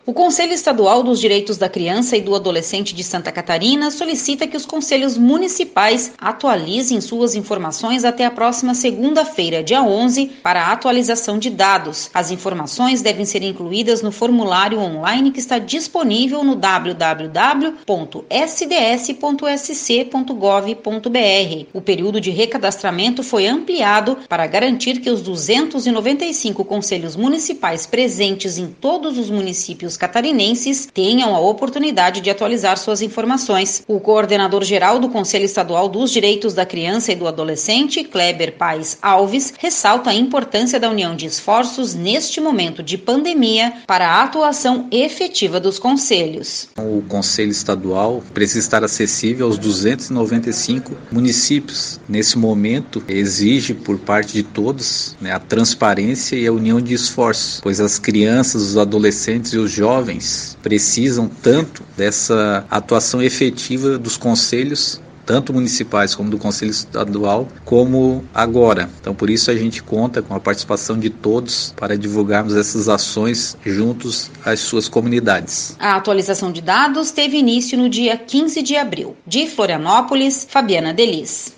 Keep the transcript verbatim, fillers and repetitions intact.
O Conselho Estadual dos Direitos da Criança e do Adolescente de Santa Catarina solicita que os conselhos municipais atualizem suas informações até a próxima segunda-feira, dia onze, para a atualização de dados. As informações devem ser incluídas no formulário online que está disponível no w w w ponto s d s ponto s c ponto gov ponto b r. O período de recadastramento foi ampliado para garantir que os duzentos e noventa e cinco conselhos municipais presentes em todos os municípios catarinenses tenham a oportunidade de atualizar suas informações. O coordenador-geral do Conselho Estadual dos Direitos da Criança e do Adolescente, Kleber Paes Alves, ressalta a importância da união de esforços neste momento de pandemia para a atuação efetiva dos conselhos. O Conselho Estadual precisa estar acessível aos duzentos e noventa e cinco municípios. Nesse momento, exige por parte de todos, né, a transparência e a união de esforços, pois as crianças, os adolescentes e os jovens precisam tanto dessa atuação efetiva dos conselhos, tanto municipais como do Conselho Estadual, como agora. Então, por isso a gente conta com a participação de todos para divulgarmos essas ações juntos às suas comunidades. A atualização de dados teve início no dia quinze de abril. De Florianópolis, Fabiana Delis.